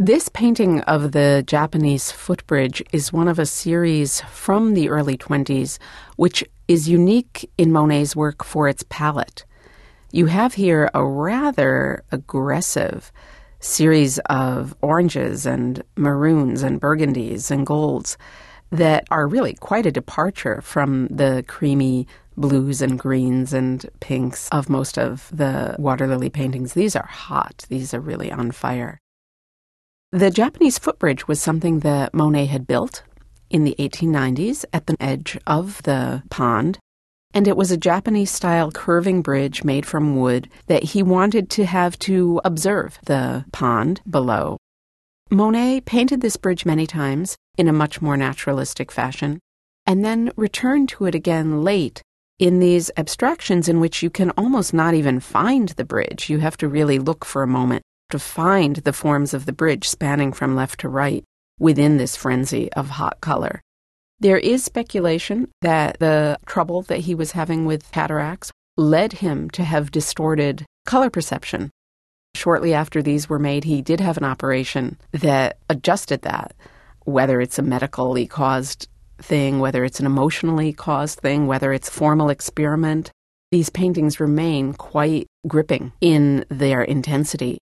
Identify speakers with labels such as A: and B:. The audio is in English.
A: This painting of the Japanese footbridge is one of a series from the early 20s, which is unique in Monet's work for its palette. You have here a rather aggressive series of oranges and maroons and burgundies and golds that are really quite a departure from the creamy blues and greens and pinks of most of the water lily paintings. These are hot. These are really on fire. The Japanese footbridge was something that Monet had built in the 1890s at the edge of the pond, and it was a Japanese-style curving bridge made from wood that he wanted to have to observe the pond below. Monet painted this bridge many times in a much more naturalistic fashion, and then returned to it again late in these abstractions in which you can almost not even find the bridge. You have to really look for a moment to find the forms of the bridge spanning from left to right within this frenzy of hot color. There is speculation that the trouble that he was having with cataracts led him to have distorted color perception. Shortly after these were made, he did have an operation that adjusted that, whether it's a medically caused thing, whether it's an emotionally caused thing, whether it's formal experiment. These paintings remain quite gripping in their intensity.